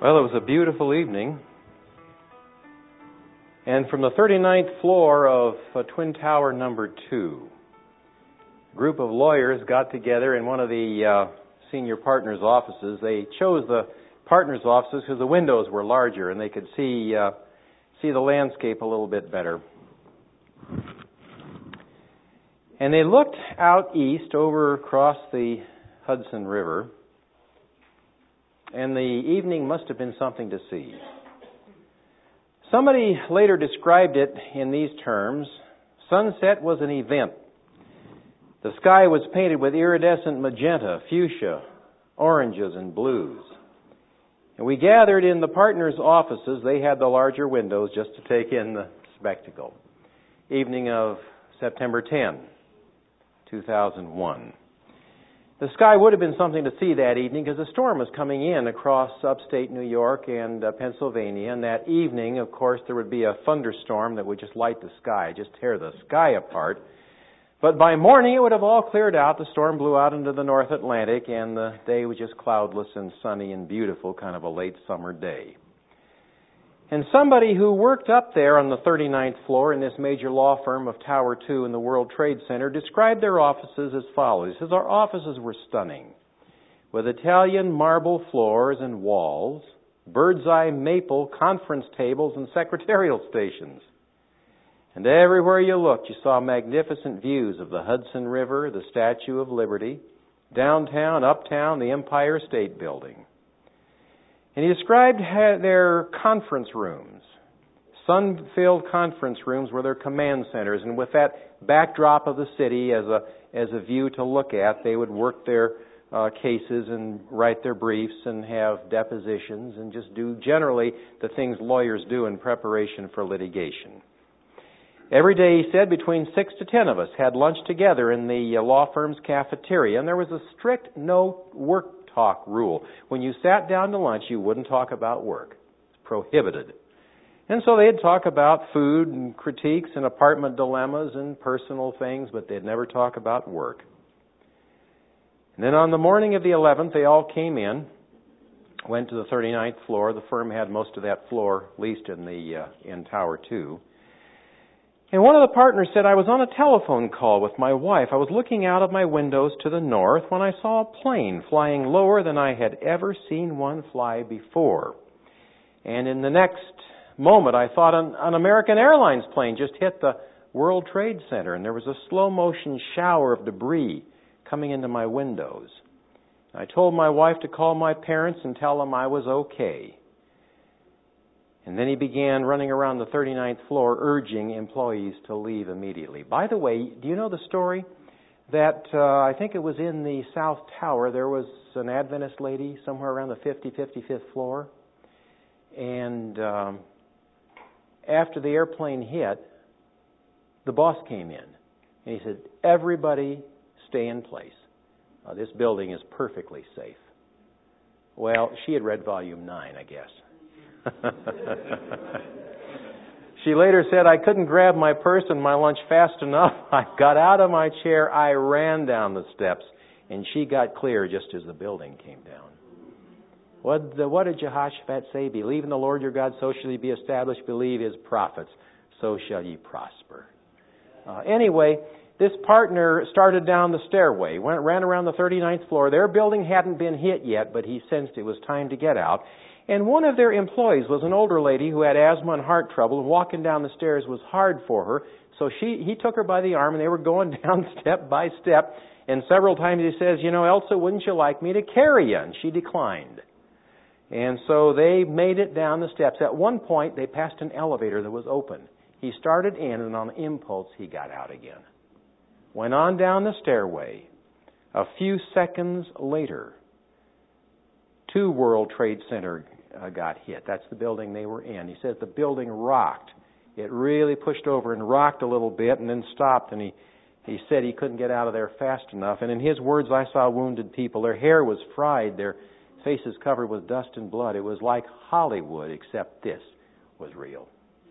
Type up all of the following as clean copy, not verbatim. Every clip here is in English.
Well, it was a beautiful evening. And from the 39th floor of Twin Tower number 2, a group of lawyers got together in one of the senior partners' offices. They chose the partners' offices because the windows were larger and they could see the landscape a little bit better. And they looked out east over across the Hudson River, and the evening must have been something to see. Somebody later described it in these terms: sunset was an event. The sky was painted with iridescent magenta, fuchsia, oranges, and blues. And we gathered in the partners' offices. They had the larger windows just to take in the spectacle. Evening of September 10, 2001. The sky would have been something to see that evening because a storm was coming in across upstate New York and Pennsylvania. And that evening, of course, there would be a thunderstorm that would just light the sky, just tear the sky apart. But by morning, it would have all cleared out. The storm blew out into the North Atlantic, and the day was just cloudless and sunny and beautiful, kind of a late summer day. And somebody who worked up there on the 39th floor in this major law firm of Tower 2 in the World Trade Center described their offices as follows. He says, our offices were stunning, with Italian marble floors and walls, bird's eye maple conference tables and secretarial stations. And everywhere you looked, you saw magnificent views of the Hudson River, the Statue of Liberty, downtown, uptown, the Empire State Building. And he described their conference rooms. Sun-filled conference rooms were their command centers, and with that backdrop of the city as a view to look at, they would work their cases and write their briefs and have depositions and just do generally the things lawyers do in preparation for litigation. Every day, he said, between 6 to 10 of us had lunch together in the law firm's cafeteria, and there was a strict no work talk rule. When you sat down to lunch, you wouldn't talk about work. It's prohibited. And so they'd talk about food and critiques and apartment dilemmas and personal things, but they'd never talk about work. And then on the morning of the 11th, they all came in, went to the 39th floor. The firm had most of that floor leased in Tower 2. And one of the partners said, I was on a telephone call with my wife. I was looking out of my windows to the north when I saw a plane flying lower than I had ever seen one fly before. And in the next moment, I thought an American Airlines plane just hit the World Trade Center, and there was a slow-motion shower of debris coming into my windows. I told my wife to call my parents and tell them I was okay. And then he began running around the 39th floor urging employees to leave immediately. By the way, do you know the story that I think it was in the South Tower, there was an Adventist lady somewhere around the 55th floor. And after the airplane hit, the boss came in. And he said, everybody stay in place. This building is perfectly safe. Well, she had read volume 9, I guess. She later said, I couldn't grab my purse and my lunch fast enough. I got out of my chair, I ran down the steps, and she got clear just as the building came down. What did Jehoshaphat say? Believe in the Lord your God, so shall ye be established. Believe his prophets, so shall ye prosper. Anyway, this partner started down the stairway, ran around the 39th floor. Their building hadn't been hit yet, but he sensed it was time to get out. And one of their employees was an older lady who had asthma and heart trouble, and walking down the stairs was hard for her. So he took her by the arm, and they were going down step by step. And several times he says, Elsa, wouldn't you like me to carry you? And she declined. And so they made it down the steps. At one point, they passed an elevator that was open. He started in, and on impulse, he got out again. Went on down the stairway. A few seconds later, 2 World Trade Center got hit. That's the building they were in. He says the building rocked. It really pushed over and rocked a little bit and then stopped. And he said he couldn't get out of there fast enough. And in his words, I saw wounded people. Their hair was fried. Their faces covered with dust and blood. It was like Hollywood, except this was real.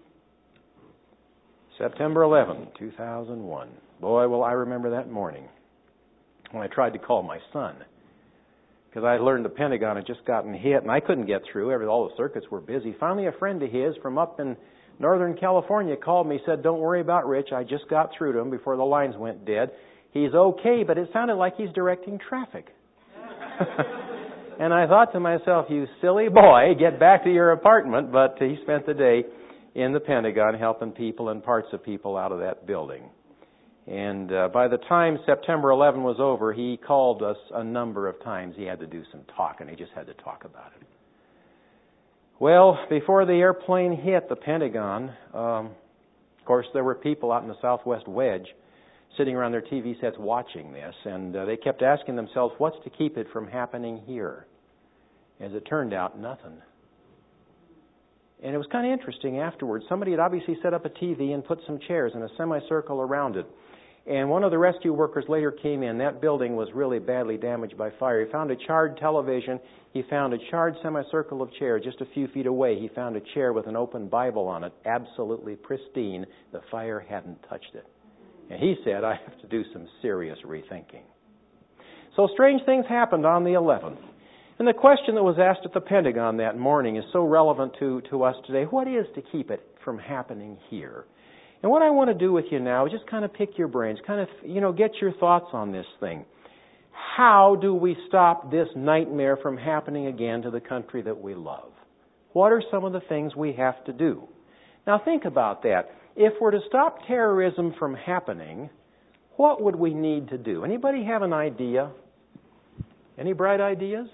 September 11, 2001. Boy, will I remember that morning when I tried to call my son. because I learned the Pentagon had just gotten hit, and I couldn't get through. All the circuits were busy. Finally, a friend of his from up in Northern California called me, said, "Don't worry about Rich. I just got through to him before the lines went dead. He's okay, but it sounded like he's directing traffic." And I thought to myself, "You silly boy, get back to your apartment." But he spent the day in the Pentagon helping people and parts of people out of that building. And by the time September 11 was over, he called us a number of times. He had to do some talking. He just had to talk about it. Well, before the airplane hit the Pentagon, of course, there were people out in the Southwest Wedge sitting around their TV sets watching this, and they kept asking themselves, what's to keep it from happening here? As it turned out, nothing. And it was kind of interesting afterwards. Somebody had obviously set up a TV and put some chairs in a semicircle around it. And one of the rescue workers later came in. That building was really badly damaged by fire. He found a charred television. He found a charred semicircle of chairs just a few feet away. He found a chair with an open Bible on it, absolutely pristine. The fire hadn't touched it. And he said, "I have to do some serious rethinking." So strange things happened on the 11th. And the question that was asked at the Pentagon that morning is so relevant to us today. What is to keep it from happening here? And what I want to do with you now is just kind of pick your brains, kind of, get your thoughts on this thing. How do we stop this nightmare from happening again to the country that we love? What are some of the things we have to do? Now think about that. If we're to stop terrorism from happening, what would we need to do? Anybody have an idea? Any bright ideas?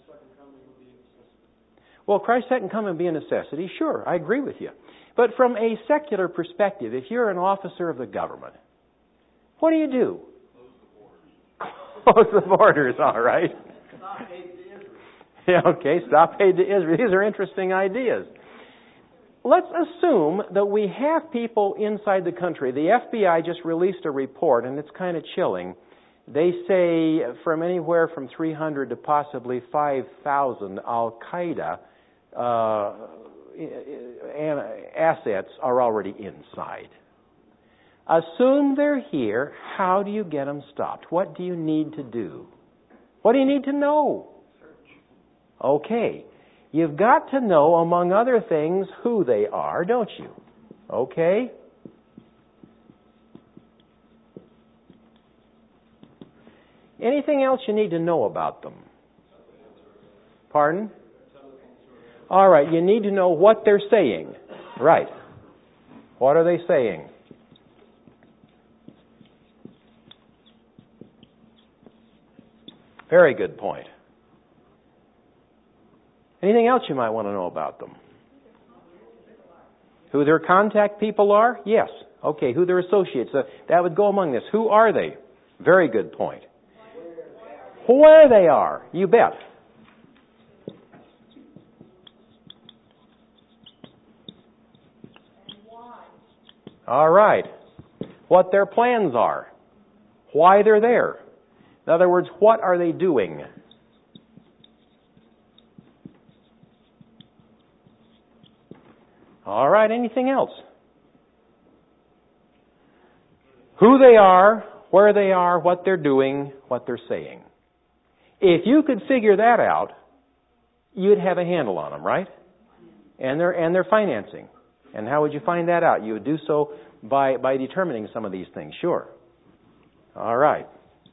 Well, Christ's second coming would be a necessity. Sure, I agree with you. But from a secular perspective, if you're an officer of the government, what do you do? Close the borders, all right. Stop aid to Israel. Yeah, okay, stop aid to Israel. These are interesting ideas. Let's assume that we have people inside the country. The FBI just released a report, and it's kind of chilling. They say from anywhere from 300 to possibly 5,000 Al-Qaeda assets are already inside. Assume they're here. How do you get them stopped? What do you need to do? What do you need to know? Okay. You've got to know, among other things, who they are, don't you? Okay? Anything else you need to know about them? Pardon? All right, you need to know what they're saying. Right. What are they saying? Very good point. Anything else you might want to know about them? Who their contact people are? Yes. Okay, who their associates. That would go among this. Who are they? Very good point. Where they are. You bet. All right. What their plans are. Why they're there. In other words, what are they doing? All right. Anything else? Who they are, where they are, what they're doing, what they're saying. If you could figure that out, you'd have a handle on them, right? And their financing. And how would you find that out? You would do so by determining some of these things. Sure. All right.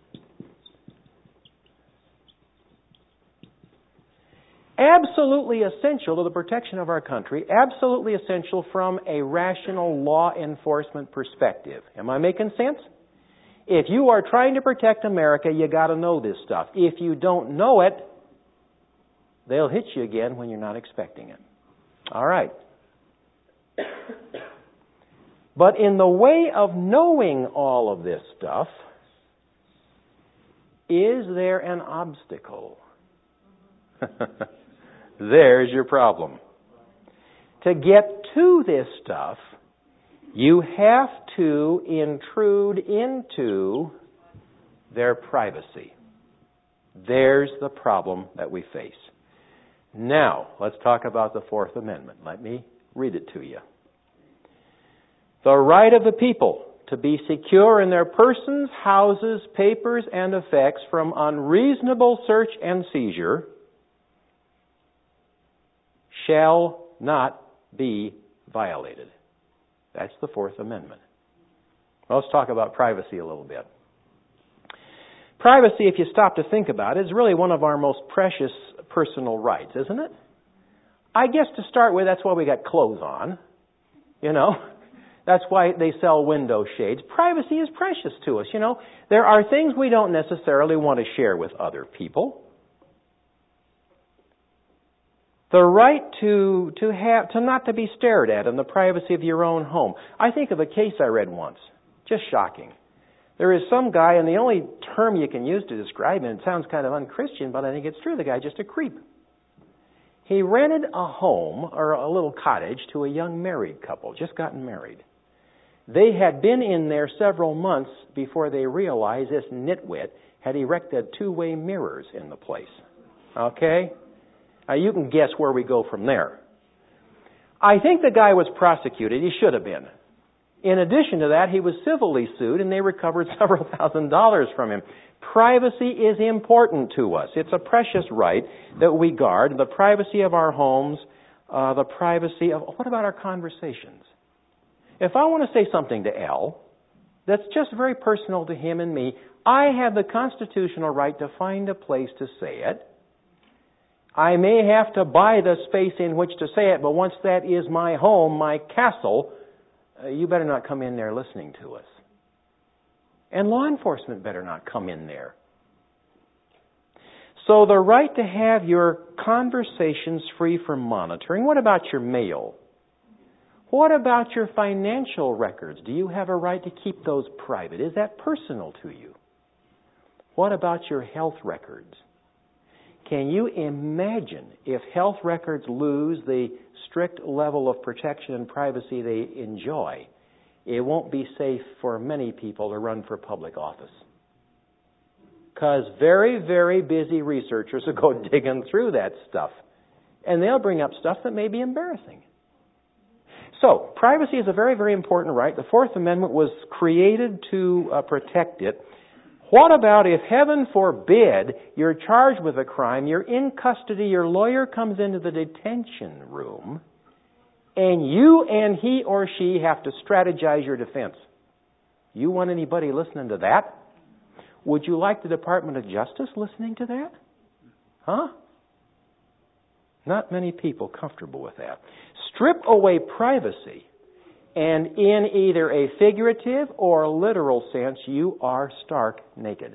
Absolutely essential to the protection of our country, absolutely essential from a rational law enforcement perspective. Am I making sense? If you are trying to protect America, you got to know this stuff. If you don't know it, they'll hit you again when you're not expecting it. All right. But in the way of knowing all of this stuff, is there an obstacle? There's your problem. To get to this stuff, you have to intrude into their privacy. There's the problem that we face. Now, let's talk about the Fourth Amendment. Let me read it to you. The right of the people to be secure in their persons, houses, papers, and effects from unreasonable search and seizure shall not be violated. That's the Fourth Amendment. Well, let's talk about privacy a little bit. Privacy, if you stop to think about it, is really one of our most precious personal rights, isn't it? I guess to start with, that's why we got clothes on. You know, that's why they sell window shades. Privacy is precious to us, you know. There are things we don't necessarily want to share with other people. The right to not to be stared at in the privacy of your own home. I think of a case I read once. Just shocking. There is some guy, and the only term you can use to describe him, it sounds kind of unchristian, but I think it's true. The guy's just a creep. He rented a home, or a little cottage, to a young married couple, just gotten married. They had been in there several months before they realized this nitwit had erected two-way mirrors in the place. Okay? Now you can guess where we go from there. I think the guy was prosecuted. He should have been. In addition to that, he was civilly sued, and they recovered several $1,000s from him. Privacy is important to us. It's a precious right that we guard. The privacy of our homes, the privacy of... What about our conversations? If I want to say something to Al that's just very personal to him and me, I have the constitutional right to find a place to say it. I may have to buy the space in which to say it, but once that is my home, my castle, you better not come in there listening to us. And law enforcement better not come in there. So the right to have your conversations free from monitoring. What about your mail? What about your financial records? Do you have a right to keep those private? Is that personal to you? What about your health records? Can you imagine if health records lose the strict level of protection and privacy they enjoy? It won't be safe for many people to run for public office. Because very, very busy researchers will go digging through that stuff. And they'll bring up stuff that may be embarrassing. So, privacy is a very, very important right. The Fourth Amendment was created to protect it. What about if, heaven forbid, you're charged with a crime, you're in custody, your lawyer comes into the detention room, and you and he or she have to strategize your defense? You want anybody listening to that? Would you like the Department of Justice listening to that? Huh? Not many people comfortable with that. Strip away privacy, and in either a figurative or literal sense, you are stark naked.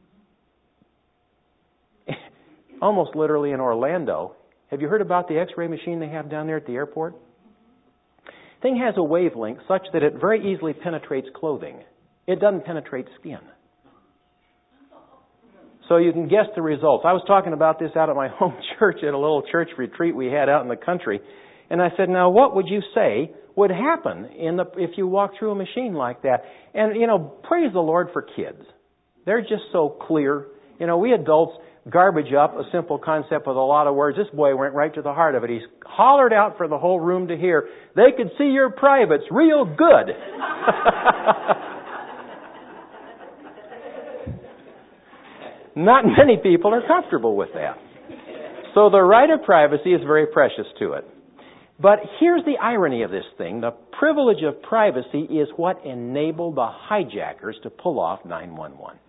Almost literally in Orlando. Have you heard about the X-ray machine they have down there at the airport? Thing has a wavelength such that it very easily penetrates clothing. It doesn't penetrate skin. So you can guess the results. I was talking about this out at my home church at a little church retreat we had out in the country. And I said, now what would you say would happen if you walk through a machine like that? And, praise the Lord for kids. They're just so clear. We adults garbage up a simple concept with a lot of words. This boy went right to the heart of it. He hollered out for the whole room to hear. They could see your privates real good. Not many people are comfortable with that. So the right of privacy is very precious to it. But here's the irony of this thing. The privilege of privacy is what enabled the hijackers to pull off 9/11.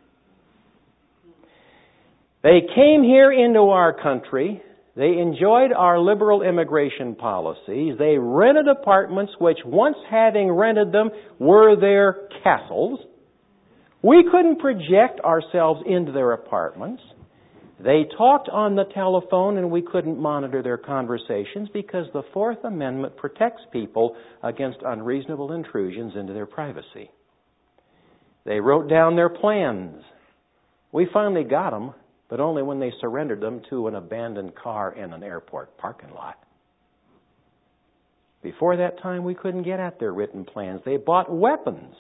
They came here into our country. They enjoyed our liberal immigration policies. They rented apartments which, once having rented them, were their castles. We couldn't project ourselves into their apartments. They talked on the telephone and we couldn't monitor their conversations because the Fourth Amendment protects people against unreasonable intrusions into their privacy. They wrote down their plans. We finally got them, but only when they surrendered them to an abandoned car in an airport parking lot. Before that time, we couldn't get at their written plans. They bought weapons.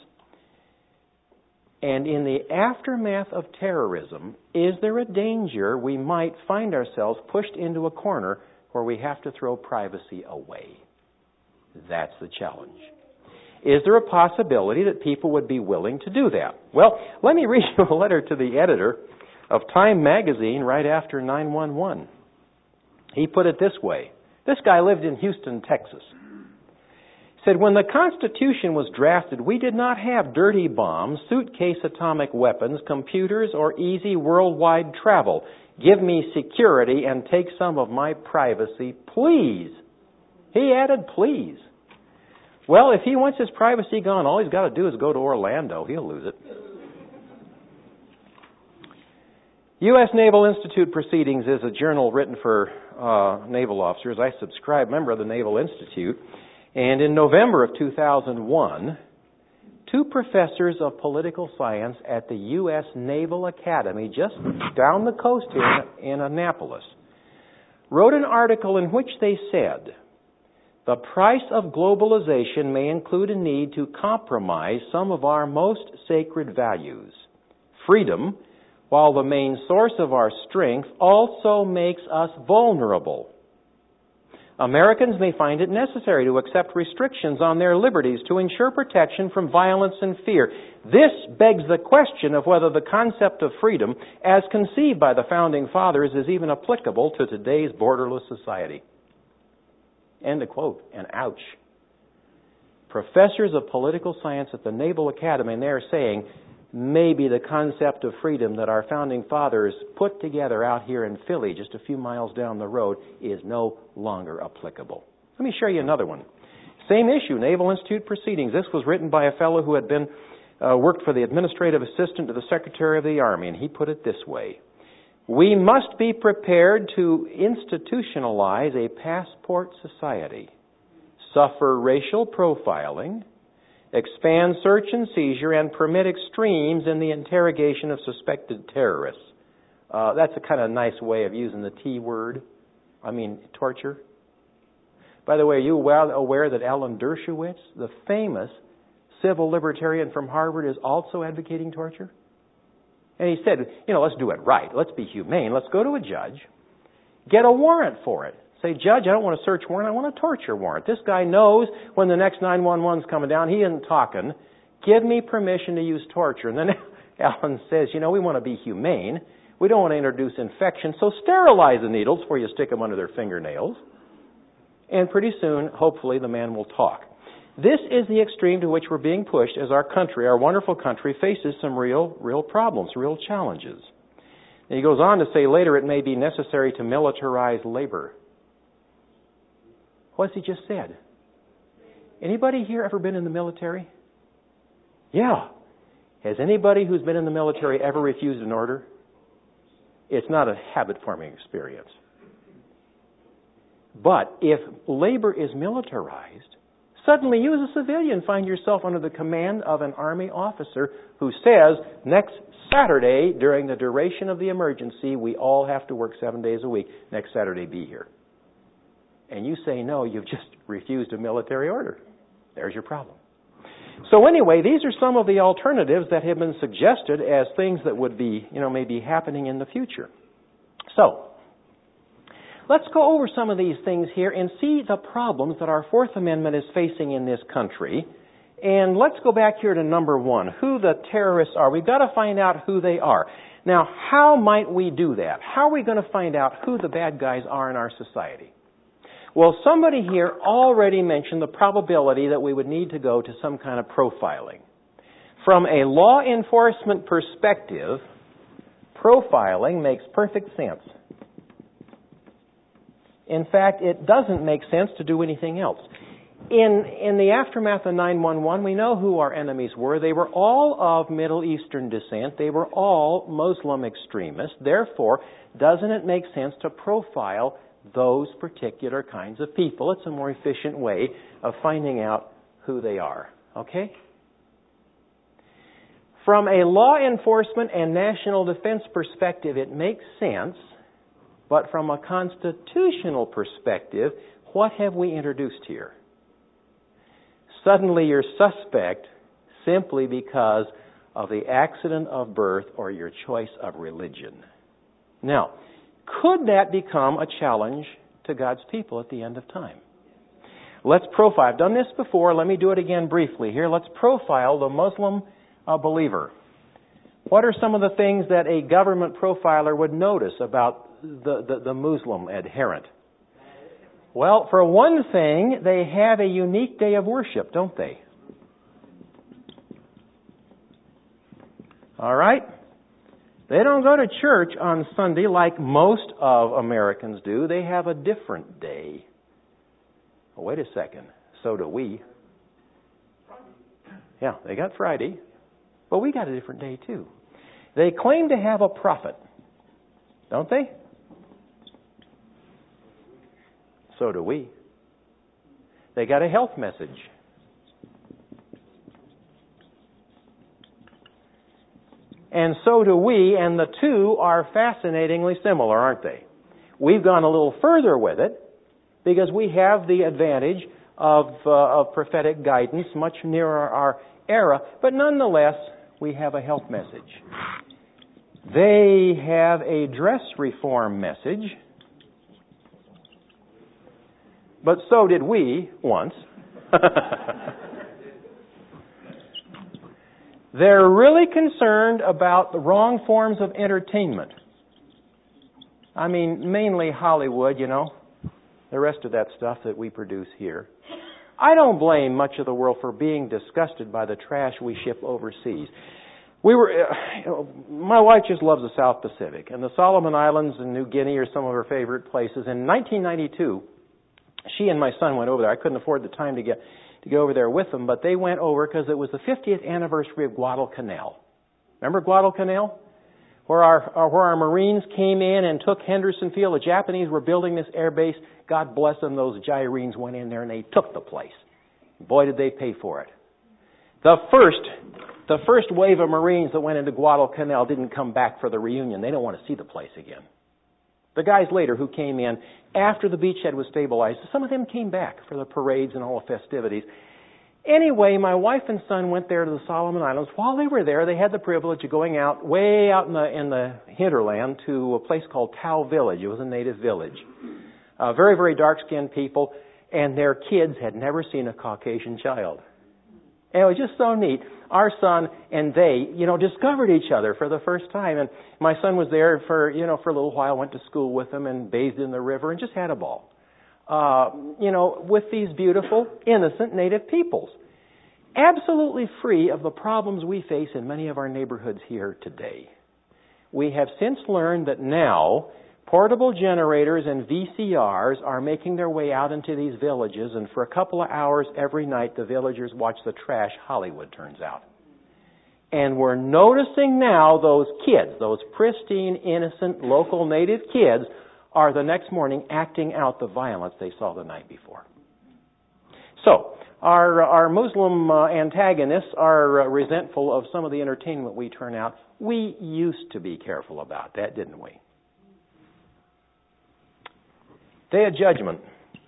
And in the aftermath of terrorism, is there a danger we might find ourselves pushed into a corner where we have to throw privacy away? That's the challenge. Is there a possibility that people would be willing to do that? Well, let me read you a letter to the editor of Time magazine right after 9/11. He put it this way. This guy lived in Houston, Texas. He said, when the Constitution was drafted, we did not have dirty bombs, suitcase atomic weapons, computers, or easy worldwide travel. Give me security and take some of my privacy, please. He added, please. Well, if he wants his privacy gone, all he's got to do is go to Orlando. He'll lose it. U.S. Naval Institute Proceedings is a journal written for naval officers. I subscribe, member of the Naval Institute. And in November of 2001, two professors of political science at the U.S. Naval Academy, just down the coast here in Annapolis, wrote an article in which they said, the price of globalization may include a need to compromise some of our most sacred values. Freedom, while the main source of our strength, also makes us vulnerable. Americans may find it necessary to accept restrictions on their liberties to ensure protection from violence and fear. This begs the question of whether the concept of freedom, as conceived by the Founding Fathers, is even applicable to today's borderless society. End of quote. And ouch. Professors of political science at the Naval Academy, and they're saying, maybe the concept of freedom that our Founding Fathers put together out here in Philly, just a few miles down the road, is no longer applicable. Let me show you another one. Same issue, Naval Institute Proceedings. This was written by a fellow who had been worked for the administrative assistant to the Secretary of the Army, and he put it this way. We must be prepared to institutionalize a passport society, suffer racial profiling, expand search and seizure, and permit extremes in the interrogation of suspected terrorists. That's a kind of nice way of using the T word. I mean, torture. By the way, are you well aware that Alan Dershowitz, the famous civil libertarian from Harvard, is also advocating torture? And he said, let's do it right. Let's be humane. Let's go to a judge, get a warrant for it. Say, Judge, I don't want a search warrant. I want a torture warrant. This guy knows when the next 911's coming down. He isn't talking. Give me permission to use torture. And then Alan says, we want to be humane. We don't want to introduce infection. So sterilize the needles before you stick them under their fingernails. And pretty soon, hopefully, the man will talk. This is the extreme to which we're being pushed as our country, our wonderful country, faces some real problems, real challenges. And he goes on to say later it may be necessary to militarize labor. What's he just said? Anybody here ever been in the military? Yeah. Has anybody who's been in the military ever refused an order? It's not a habit-forming experience. But if labor is militarized, suddenly you as a civilian find yourself under the command of an Army officer who says, next Saturday, during the duration of the emergency, we all have to work 7 days a week. Next Saturday, be here. And you say no, you've just refused a military order. There's your problem. So anyway, these are some of the alternatives that have been suggested as things that would be, maybe happening in the future. So, let's go over some of these things here and see the problems that our Fourth Amendment is facing in this country. And let's go back here to number one, who the terrorists are. We've got to find out who they are. Now, how might we do that? How are we going to find out who the bad guys are in our society? Well, somebody here already mentioned the probability that we would need to go to some kind of profiling. From a law enforcement perspective, profiling makes perfect sense. In fact, it doesn't make sense to do anything else. In the aftermath of 9/11, we know who our enemies were. They were all of Middle Eastern descent. They were all Muslim extremists. Therefore, doesn't it make sense to profile those particular kinds of people? It's a more efficient way of finding out who they are. Okay? From a law enforcement and national defense perspective, it makes sense. But from a constitutional perspective, what have we introduced here? Suddenly you're suspect simply because of the accident of birth or your choice of religion. Now, could that become a challenge to God's people at the end of time? Let's profile. I've done this before. Let me do it again briefly here. Let's profile the Muslim believer. What are some of the things that a government profiler would notice about the Muslim adherent? Well, for one thing, they have a unique day of worship, don't they? All right? They don't go to church on Sunday like most of Americans do. They have a different day. Oh, wait a second. So do we. Yeah, they got Friday. But we got a different day too. They claim to have a prophet, don't they? So do we. They got a health message. And so do we, and the two are fascinatingly similar, aren't they? We've gone a little further with it because we have the advantage of prophetic guidance much nearer our era, but nonetheless, we have a health message. They have a dress reform message, but so did we once. They're really concerned about the wrong forms of entertainment. I mean, mainly Hollywood, you know, the rest of that stuff that we produce here. I don't blame much of the world for being disgusted by the trash we ship overseas. My wife just loves the South Pacific, and the Solomon Islands and New Guinea are some of her favorite places. In 1992, she and my son went over there. I couldn't afford the time to get over there with them, but they went over because it was the 50th anniversary of Guadalcanal. Remember Guadalcanal? Where our Marines came in and took Henderson Field. The Japanese were building this air base. God bless them, those Gyrenes went in there and they took the place. Boy, did they pay for it. The first wave of Marines that went into Guadalcanal didn't come back for the reunion. They don't want to see the place again. The guys later who came in after the beachhead was stabilized, some of them came back for the parades and all the festivities. Anyway, my wife and son went there to the Solomon Islands. While they were there, they had the privilege of going out way out in the hinterland to a place called Tau Village. It was a native village. Very, very dark-skinned people, and their kids had never seen a Caucasian child. And it was just so neat. Our son and they, discovered each other for the first time. And my son was there for a little while, went to school with them and bathed in the river and just had a ball. With these beautiful, innocent native peoples. Absolutely free of the problems we face in many of our neighborhoods here today. We have since learned that now portable generators and VCRs are making their way out into these villages, and for a couple of hours every night the villagers watch the trash Hollywood turns out. And we're noticing now those kids, those pristine, innocent, local native kids, are the next morning acting out the violence they saw the night before. So, our Muslim antagonists are resentful of some of the entertainment we turn out. We used to be careful about that, didn't we? Day of Judgment.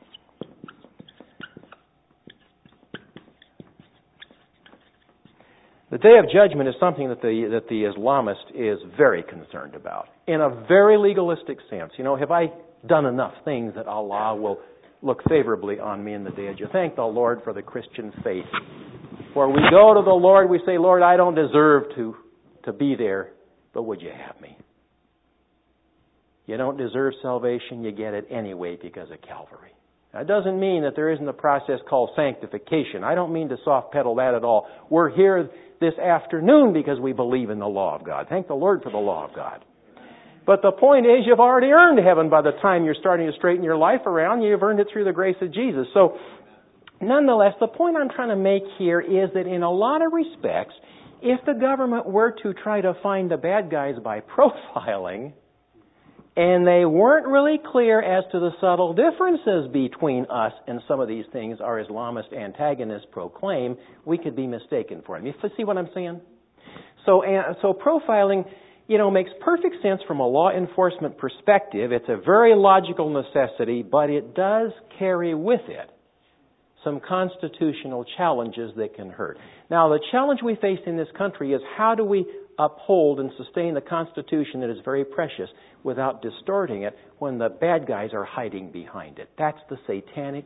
The Day of Judgment is something that the Islamist is very concerned about, in a very legalistic sense. Have I done enough things that Allah will look favorably on me in the Day of Judgment? Thank the Lord for the Christian faith. Where we go to the Lord, we say, Lord, I don't deserve to be there, but would you have me? You don't deserve salvation, you get it anyway because of Calvary. That doesn't mean that there isn't a process called sanctification. I don't mean to soft pedal that at all. We're here this afternoon because we believe in the law of God. Thank the Lord for the law of God. But the point is, you've already earned heaven by the time you're starting to straighten your life around. You've earned it through the grace of Jesus. So, nonetheless, the point I'm trying to make here is that in a lot of respects, if the government were to try to find the bad guys by profiling, and they weren't really clear as to the subtle differences between us and some of these things our Islamist antagonists proclaim, we could be mistaken for them. You see what I'm saying? So profiling, makes perfect sense from a law enforcement perspective. It's a very logical necessity, but it does carry with it some constitutional challenges that can hurt. Now, the challenge we face in this country is how do we uphold and sustain the Constitution that is very precious without distorting it when the bad guys are hiding behind it. That's the satanic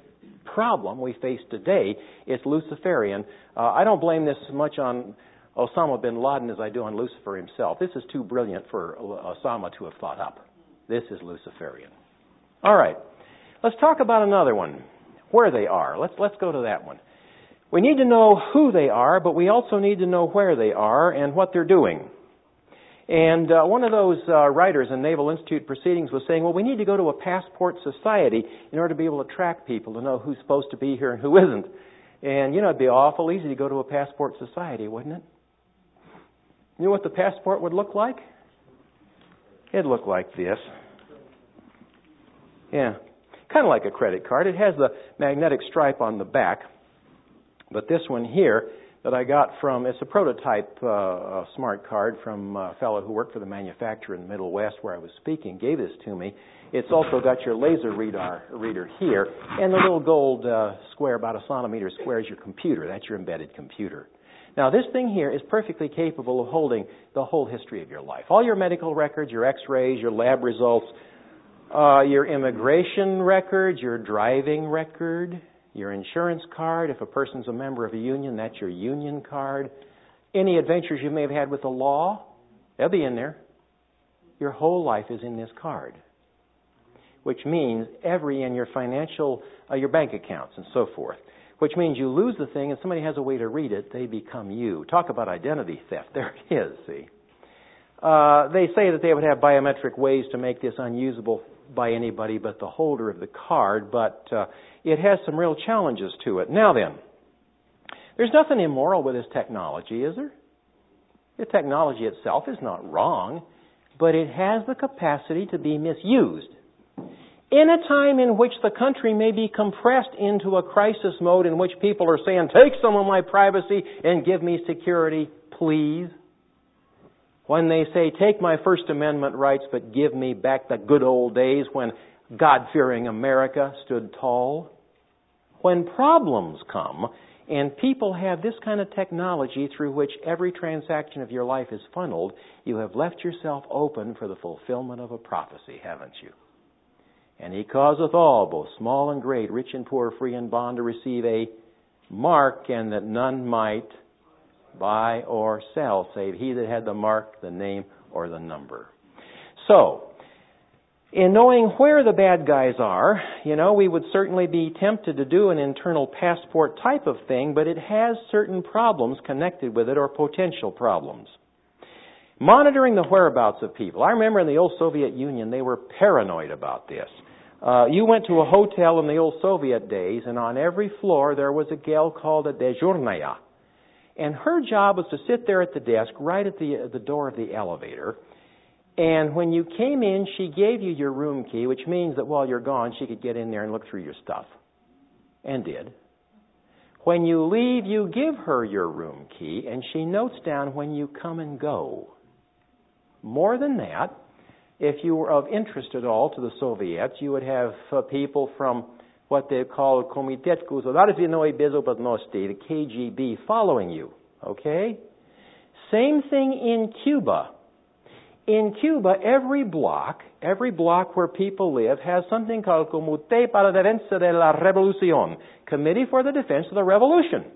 problem we face today. It's Luciferian. I don't blame this as much on Osama bin Laden as I do on Lucifer himself. This is too brilliant for Osama to have thought up. This is Luciferian. All right. Let's talk about another one. Where they are. Let's go to that one. We need to know who they are, but we also need to know where they are and what they're doing. And one of those writers in Naval Institute Proceedings was saying, well, we need to go to a passport society in order to be able to track people, to know who's supposed to be here and who isn't. And, it'd be awful easy to go to a passport society, wouldn't it? You know what the passport would look like? It'd look like this. Yeah. Kind of like a credit card. It has the magnetic stripe on the back. But this one here that I got from, it's a prototype smart card from a fellow who worked for the manufacturer in the Middle West where I was speaking, gave this to me. It's also got your laser reader here, and the little gold square, about a centimeter square, is your computer. That's your embedded computer. Now, this thing here is perfectly capable of holding the whole history of your life. All your medical records, your x-rays, your lab results, your immigration record, your driving record, your insurance card. If a person's a member of a union, that's your union card. Any adventures you may have had with the law, they'll be in there. Your whole life is in this card, which means in your financial, your bank accounts and so forth, which means you lose the thing and somebody has a way to read it, they become you. Talk about identity theft. There it is, see. They say that they would have biometric ways to make this unusable by anybody but the holder of the card, but it has some real challenges to it. Now then, there's nothing immoral with this technology, is there? The technology itself is not wrong, but it has the capacity to be misused. In a time in which the country may be compressed into a crisis mode in which people are saying, take some of my privacy and give me security, please. When they say, take my First Amendment rights, but give me back the good old days when God-fearing America stood tall. When problems come and people have this kind of technology through which every transaction of your life is funneled, you have left yourself open for the fulfillment of a prophecy, haven't you? And He causeth all, both small and great, rich and poor, free and bond, to receive a mark, and that none might buy or sell, save he that had the mark, the name, or the number. So, in knowing where the bad guys are, we would certainly be tempted to do an internal passport type of thing, but it has certain problems connected with it, or potential problems. Monitoring the whereabouts of people. I remember in the old Soviet Union, they were paranoid about this. You went to a hotel in the old Soviet days, and on every floor there was a gal called a dezhurnaya. And her job was to sit there at the desk right at the door of the elevator. And when you came in, she gave you your room key, which means that while you're gone, she could get in there and look through your stuff. And did. When you leave, you give her your room key, and she notes down when you come and go. More than that, if you were of interest at all to the Soviets, you would have people from what they call Komitet Gosударственной безопасности, the KGB, following you. Okay? Same thing in Cuba. In Cuba, every block where people live has something called Comité para la Defensa de la Revolución, Committee for the Defense of the Revolution.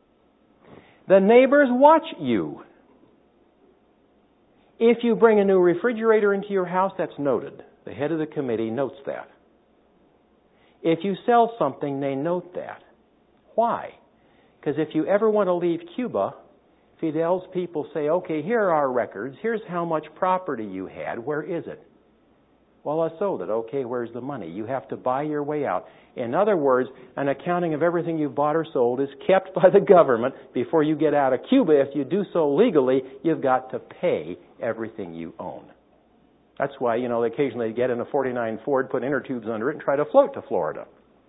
The neighbors watch you. If you bring a new refrigerator into your house, that's noted. The head of the committee notes that. If you sell something, they note that. Why? Because if you ever want to leave Cuba, Fidel's people say, okay, here are our records. Here's how much property you had. Where is it? Well, I sold it. Okay, where's the money? You have to buy your way out. In other words, an accounting of everything you've bought or sold is kept by the government before you get out of Cuba. If you do so legally, you've got to pay everything you own. That's why, occasionally they get in a 49 Ford, put inner tubes under it, and try to float to Florida.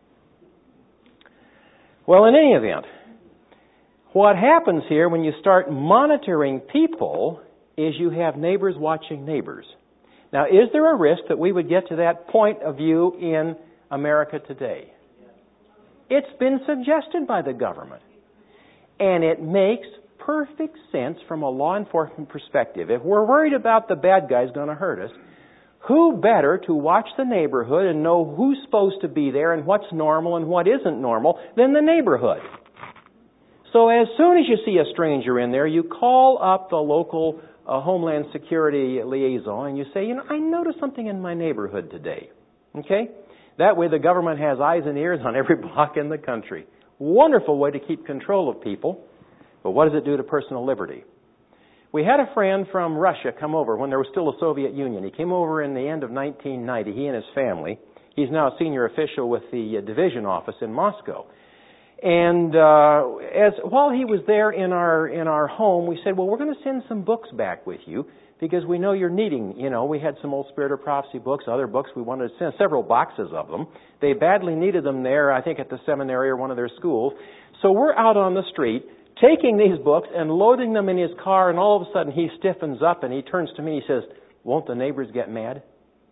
Well, in any event, what happens here when you start monitoring people is you have neighbors watching neighbors. Now, is there a risk that we would get to that point of view in America today? It's been suggested by the government. And it makes perfect sense from a law enforcement perspective. If we're worried about the bad guys going to hurt us, Who better to watch the neighborhood and know who's supposed to be there and what's normal and what isn't normal than the neighborhood? So as soon as you see a stranger in there, you call up the local Homeland Security liaison and you say, I noticed something in my neighborhood today. Okay? That way the government has eyes and ears on every block in the country. Wonderful way to keep control of people. But what does it do to personal liberty? We had a friend from Russia come over when there was still a Soviet Union. He came over in the end of 1990, he and his family. He's now a senior official with the division office in Moscow. And while he was there in our home, we said, well, we're going to send some books back with you because we know you're needing, we had some old Spirit of Prophecy books, other books. We wanted to send several boxes of them. They badly needed them there, I think at the seminary or one of their schools. So we're out on the street taking these books and loading them in his car, and all of a sudden he stiffens up and he turns to me and he says, won't the neighbors get mad?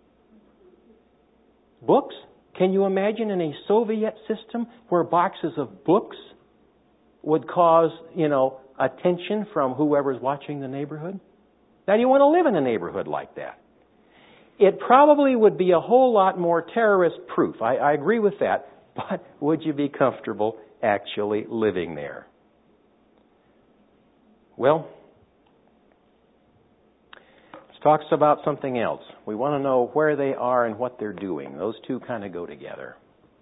Books? Can you imagine in a Soviet system where boxes of books would cause, attention from whoever's watching the neighborhood? Now, do you want to live in a neighborhood like that? It probably would be a whole lot more terrorist-proof. I agree with that. But would you be comfortable actually living there? Well, let's talk about something else. We want to know where they are and what they're doing. Those two kind of go together.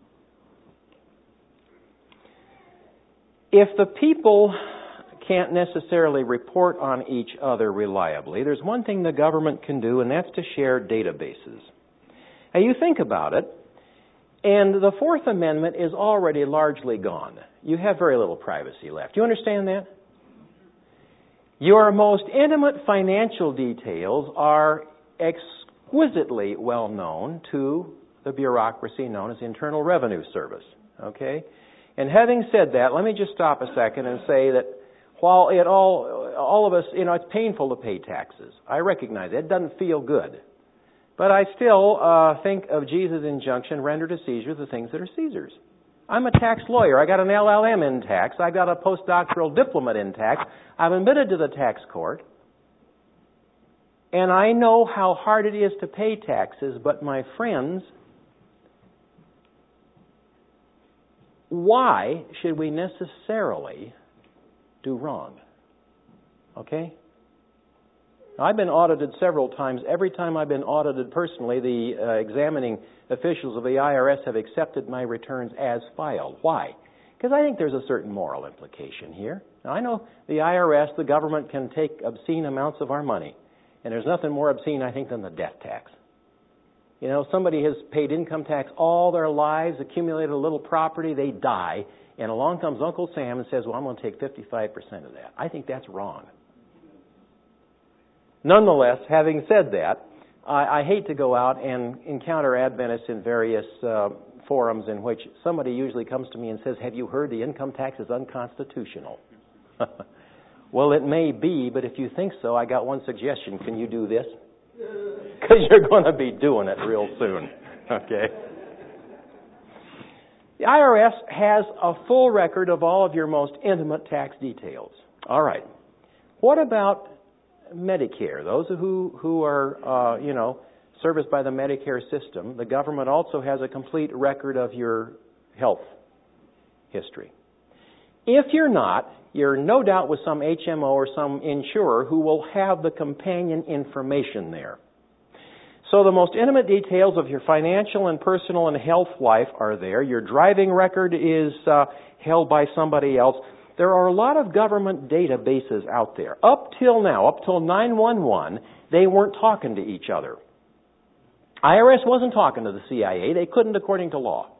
If the people can't necessarily report on each other reliably, there's one thing the government can do, and that's to share databases. Now, you think about it, and the Fourth Amendment is already largely gone. You have very little privacy left. You understand that? Your most intimate financial details are exquisitely well known to the bureaucracy known as Internal Revenue Service. Okay? And having said that, let me just stop a second and say that while all of us, it's painful to pay taxes. I recognize it. It doesn't feel good. But I still think of Jesus' injunction, render to Caesar the things that are Caesar's. I'm a tax lawyer. I got an LLM in tax. I got a postdoctoral diploma in tax. I'm admitted to the tax court. And I know how hard it is to pay taxes, but my friends, why should we necessarily do wrong? Okay? I've been audited several times. Every time I've been audited personally, the examining officials of the IRS have accepted my returns as filed. Why? Because I think there's a certain moral implication here. Now, I know the IRS, the government, can take obscene amounts of our money. And there's nothing more obscene, I think, than the death tax. Somebody has paid income tax all their lives, accumulated a little property, they die, and along comes Uncle Sam and says, well, I'm going to take 55% of that. I think that's wrong. Nonetheless, having said that, I hate to go out and encounter Adventists in various forums in which somebody usually comes to me and says, have you heard the income tax is unconstitutional? Well, it may be, but if you think so, I got one suggestion. Can you do this? Because you're going to be doing it real soon. Okay? The IRS has a full record of all of your most intimate tax details. All right. What about Medicare? Those who are, serviced by the Medicare system, the government also has a complete record of your health history. If you're not, you're no doubt with some HMO or some insurer who will have the companion information there. So the most intimate details of your financial and personal and health life are there. Your driving record is held by somebody else. There are a lot of government databases out there. Up till now, up till 911, they weren't talking to each other. IRS wasn't talking to the CIA. They couldn't according to law.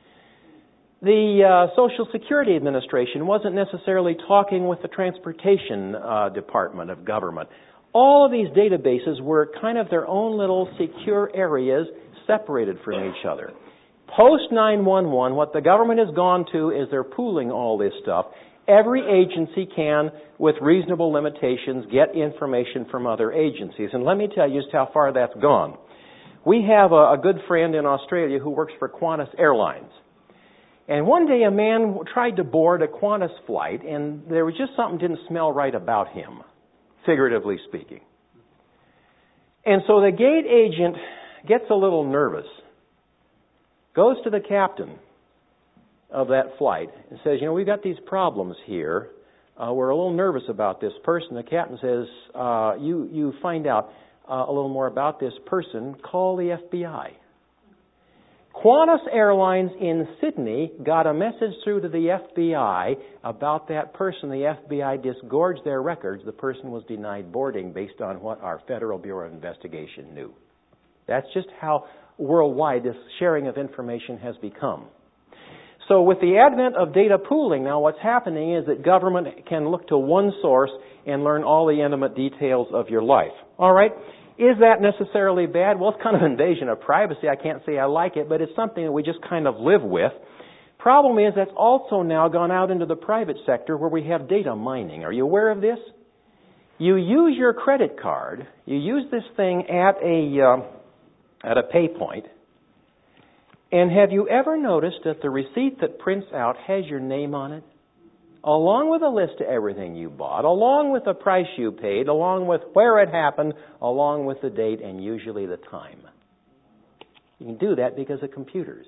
The Social Security Administration wasn't necessarily talking with the Transportation Department of government. All of these databases were kind of their own little secure areas separated from each other. Post 911, what the government has gone to is they're pooling all this stuff. Every agency can, with reasonable limitations, get information from other agencies. And let me tell you just how far that's gone. We have a good friend in Australia who works for Qantas Airlines. And one day a man tried to board a Qantas flight, and there was just something didn't smell right about him, figuratively speaking. And so the gate agent gets a little nervous, goes to the captain of that flight and says, we've got these problems here. We're a little nervous about this person. The captain says, you find out a little more about this person, call the FBI. Qantas Airlines in Sydney got a message through to the FBI about that person. The FBI disgorged their records. The person was denied boarding based on what our Federal Bureau of Investigation knew. That's just how worldwide this sharing of information has become. So with the advent of data pooling, now what's happening is that government can look to one source and learn all the intimate details of your life. All right? Is that necessarily bad? Well, it's kind of an invasion of privacy. I can't say I like it, but it's something that we just kind of live with. Problem is that's also now gone out into the private sector where we have data mining. Are you aware of this? You use your credit card, you use this thing at a pay point, and have you ever noticed that the receipt that prints out has your name on it? Along with a list of everything you bought, along with the price you paid, along with where it happened, along with the date and usually the time. You can do that because of computers.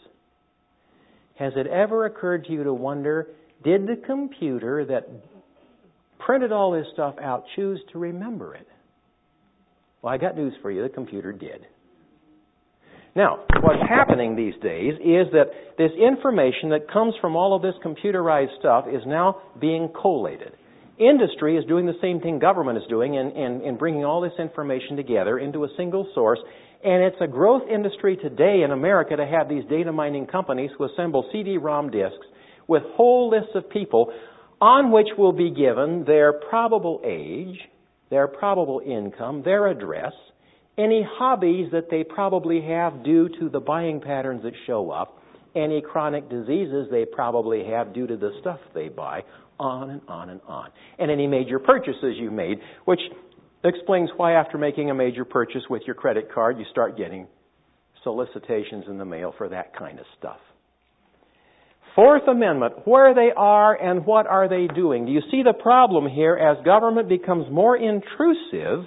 Has it ever occurred to you to wonder, did the computer that printed all this stuff out choose to remember it? Well, I got news for you. The computer did. Now, what's happening these days is that this information that comes from all of this computerized stuff is now being collated. Industry is doing the same thing government is doing in bringing all this information together into a single source. And it's a growth industry today in America to have these data mining companies who assemble CD-ROM disks with whole lists of people on which will be given their probable age, their probable income, their address, any hobbies that they probably have due to the buying patterns that show up, any chronic diseases they probably have due to the stuff they buy, on and on and on. And any major purchases you made, which explains why after making a major purchase with your credit card, you start getting solicitations in the mail for that kind of stuff. Fourth Amendment, where they are and what are they doing? Do you see the problem here? As government becomes more intrusive,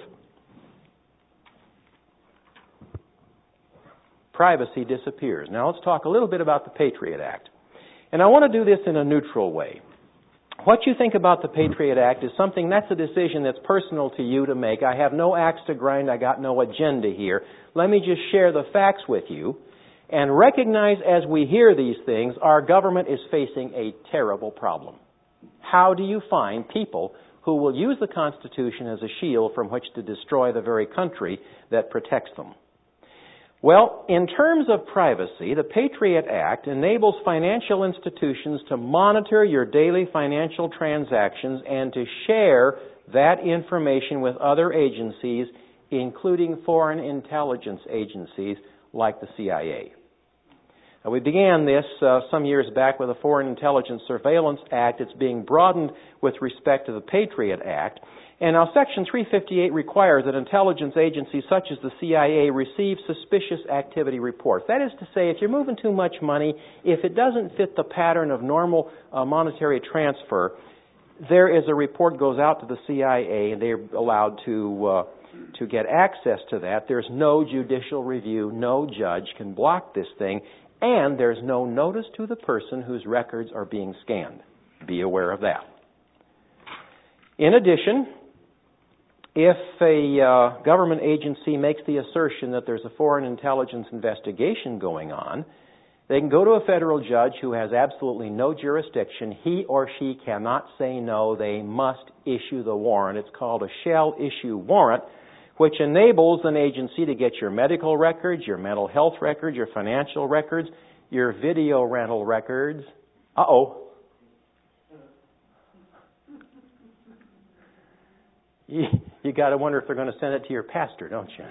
privacy disappears. Now let's talk a little bit about the Patriot Act. And I want to do this in a neutral way. What you think about the Patriot Act is something that's a decision that's personal to you to make. I have no axe to grind. I got no agenda here. Let me just share the facts with you and recognize as we hear these things, our government is facing a terrible problem. How do you find people who will use the Constitution as a shield from which to destroy the very country that protects them? Well, in terms of privacy, the Patriot Act enables financial institutions to monitor your daily financial transactions and to share that information with other agencies, including foreign intelligence agencies like the CIA. Now, we began this some years back with the Foreign Intelligence Surveillance Act. It's being broadened with respect to the Patriot Act. And now Section 358 requires that intelligence agencies such as the CIA receive suspicious activity reports. That is to say, if you're moving too much money, if it doesn't fit the pattern of normal monetary transfer, there is a report goes out to the CIA and they're allowed to get access to that. There's no judicial review, no judge can block this thing, and there's no notice to the person whose records are being scanned. Be aware of that. In addition, if a government agency makes the assertion that there's a foreign intelligence investigation going on, they can go to a federal judge who has absolutely no jurisdiction. He or she cannot say no. They must issue the warrant. It's called a shall-issue warrant, which enables an agency to get your medical records, your mental health records, your financial records, your video rental records. You got to wonder if they're going to send it to your pastor, don't you?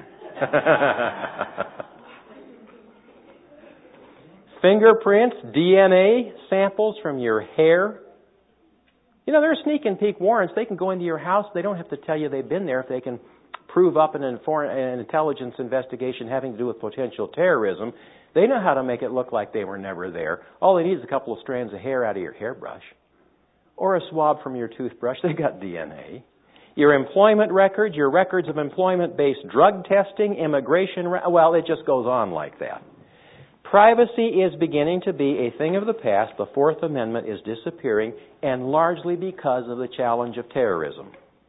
Fingerprints, DNA samples from your hair. You know, there are sneak and peek warrants. They can go into your house. They don't have to tell you they've been there if they can prove up an intelligence investigation having to do with potential terrorism. They know how to make it look like they were never there. All they need is a couple of strands of hair out of your hairbrush or a swab from your toothbrush. They got DNA. Your employment records, your records of employment-based drug testing, immigration, well, it just goes on like that. Privacy is beginning to be a thing of the past. The Fourth Amendment is disappearing, and largely because of the challenge of terrorism.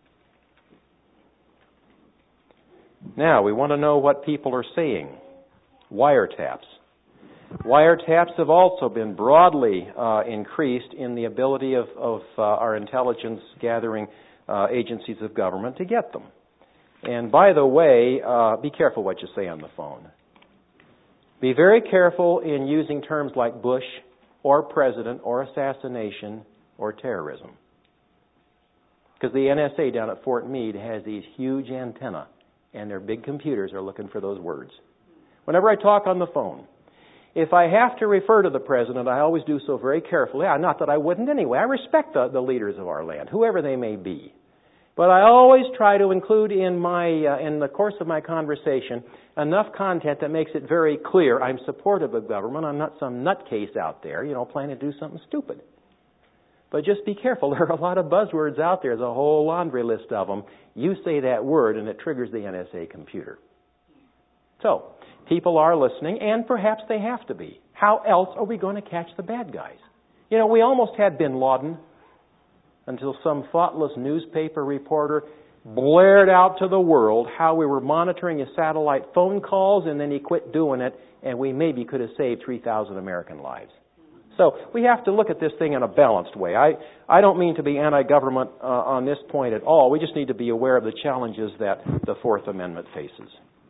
Now, we want to know what people are saying. Wiretaps. Wiretaps have also been broadly increased in the ability of our intelligence gathering agencies of government to get them. And by the way, be careful what you say on the phone. Be very careful in using terms like Bush or president or assassination or terrorism. Because the NSA down at Fort Meade has these huge antennae, and their big computers are looking for those words. Whenever I talk on the phone, if I have to refer to the president, I always do so very carefully. Not that I wouldn't anyway. I respect the leaders of our land, whoever they may be. But I always try to include in the course of my conversation enough content that makes it very clear I'm supportive of government. I'm not some nutcase out there, planning to do something stupid. But just be careful. There are a lot of buzzwords out there. There's a whole laundry list of them. You say that word and it triggers the NSA computer. So, people are listening, and perhaps they have to be. How else are we going to catch the bad guys? We almost had bin Laden until some thoughtless newspaper reporter blared out to the world how we were monitoring his satellite phone calls, and then he quit doing it, and we maybe could have saved 3,000 American lives. So we have to look at this thing in a balanced way. I don't mean to be anti-government on this point at all. We just need to be aware of the challenges that the Fourth Amendment faces.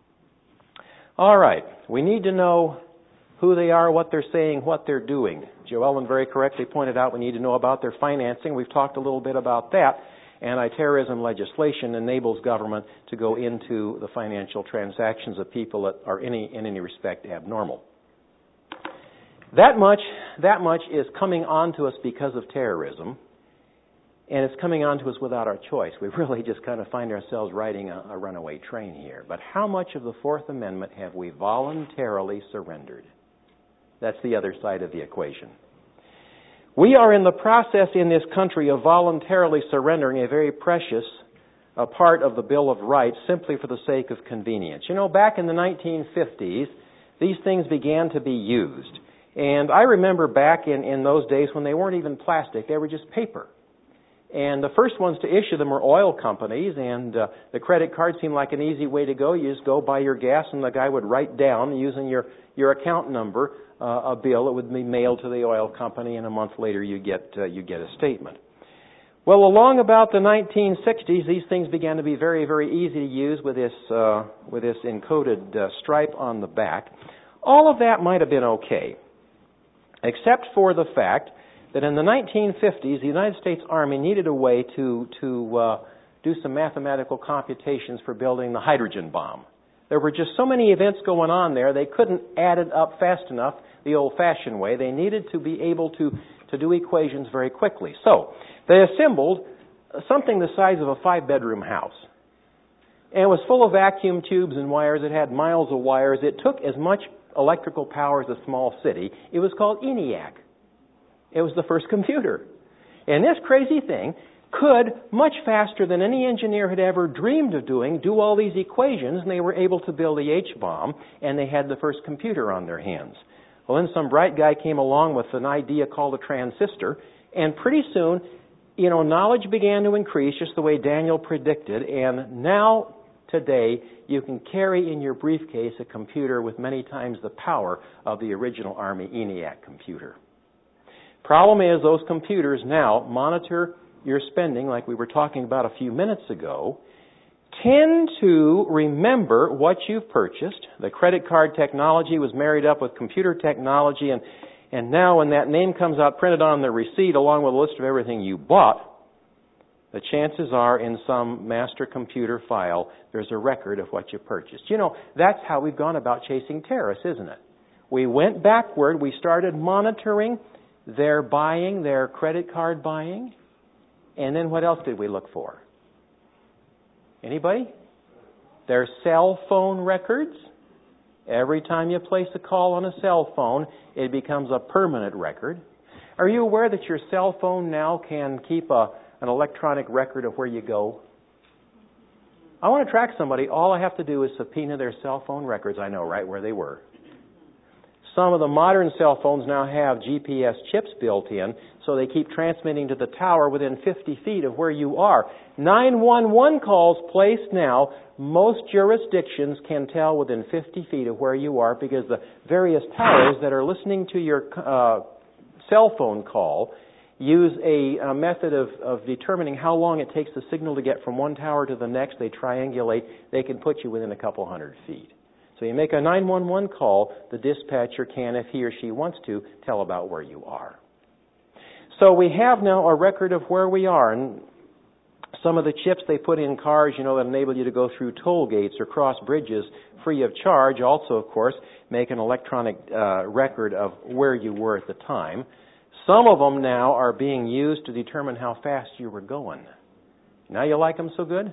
All right. We need to know who they are, what they're saying, what they're doing. Joe Ellen very correctly pointed out we need to know about their financing. We've talked a little bit about that. Anti-terrorism legislation enables government to go into the financial transactions of people that are in any respect abnormal. That much is coming onto us because of terrorism, and it's coming onto us without our choice. We really just kind of find ourselves riding a runaway train here. But how much of the Fourth Amendment have we voluntarily surrendered? That's the other side of the equation. We are in the process in this country of voluntarily surrendering a very precious part of the Bill of Rights simply for the sake of convenience. Back in the 1950s, these things began to be used. And I remember back in those days when they weren't even plastic, they were just paper. And the first ones to issue them were oil companies, and the credit card seemed like an easy way to go. You just go buy your gas, and the guy would write down, using your account number, a bill that would be mailed to the oil company, and a month later you get a statement. Well, along about the 1960s, these things began to be very, very easy to use with this encoded stripe on the back. All of that might have been okay, except for the fact that in the 1950s, the United States Army needed a way to do some mathematical computations for building the hydrogen bomb. There were just so many events going on there, they couldn't add it up fast enough the old-fashioned way. They needed to be able to do equations very quickly. So they assembled something the size of a 5-bedroom house. And it was full of vacuum tubes and wires. It had miles of wires. It took as much electrical power as a small city. It was called ENIAC. It was the first computer. And this crazy thing could, much faster than any engineer had ever dreamed of doing, do all these equations, and they were able to build the H-bomb, and they had the first computer on their hands. Well, then some bright guy came along with an idea called a transistor, and pretty soon, knowledge began to increase just the way Daniel predicted, and now, today, you can carry in your briefcase a computer with many times the power of the original Army ENIAC computer. Problem is, those computers now monitor your spending, like we were talking about a few minutes ago, tend to remember what you've purchased. The credit card technology was married up with computer technology, and now when that name comes out printed on the receipt along with a list of everything you bought, the chances are in some master computer file there's a record of what you purchased. That's how we've gone about chasing terrorists, isn't it? We went backward. We started monitoring their buying, their credit card buying. And then what else did we look for? Anybody? Their cell phone records. Every time you place a call on a cell phone, it becomes a permanent record. Are you aware that your cell phone now can keep an electronic record of where you go? I want to track somebody. All I have to do is subpoena their cell phone records. I know right where they were. Some of the modern cell phones now have GPS chips built in, so they keep transmitting to the tower within 50 feet of where you are. 911 calls placed now, most jurisdictions can tell within 50 feet of where you are because the various towers that are listening to your cell phone call use a method of determining how long it takes the signal to get from one tower to the next. They triangulate. They can put you within a couple hundred feet. So you make a 911 call, the dispatcher can, if he or she wants to, tell about where you are. So we have now a record of where we are. And some of the chips they put in cars, that enable you to go through toll gates or cross bridges free of charge, also, of course, make an electronic record of where you were at the time. Some of them now are being used to determine how fast you were going. Now you like them so good?